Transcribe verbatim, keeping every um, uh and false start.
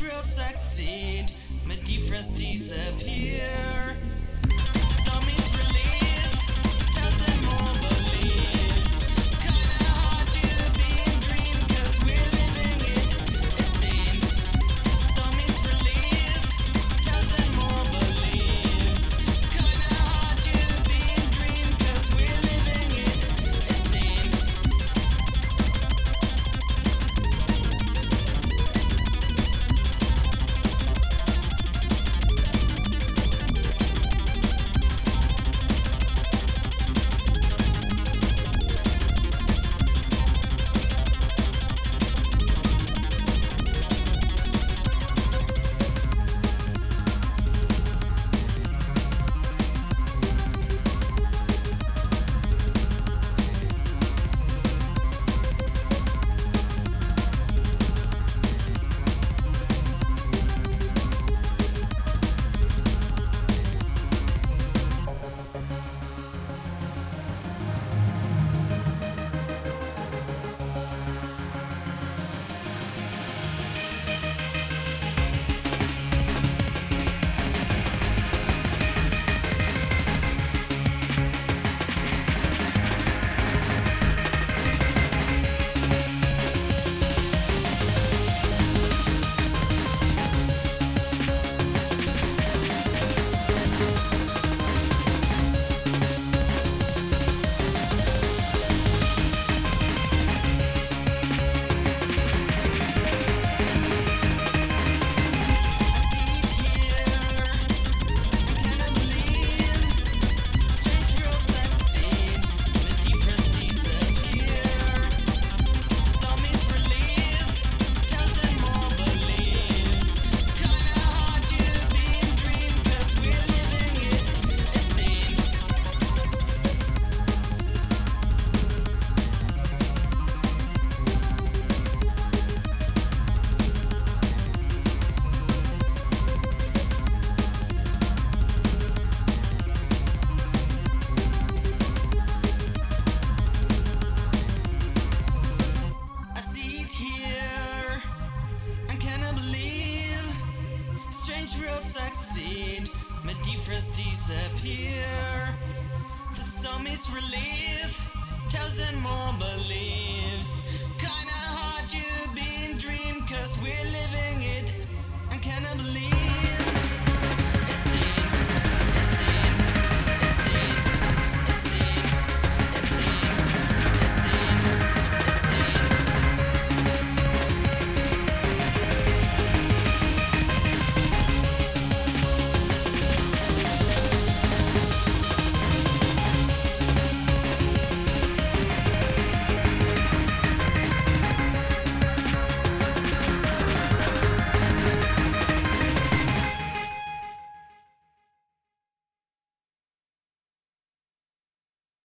will succeed. My difference disappear. Some is relief, thousand more beliefs. Kinda hard to be in dream, cause we're living it, it seems. Some is relief, thousand more beliefs. Kinda hard to be in dream, cause we're living it, it seems. Will succeed, my difference disappear. For some it's relief, thousand more beliefs.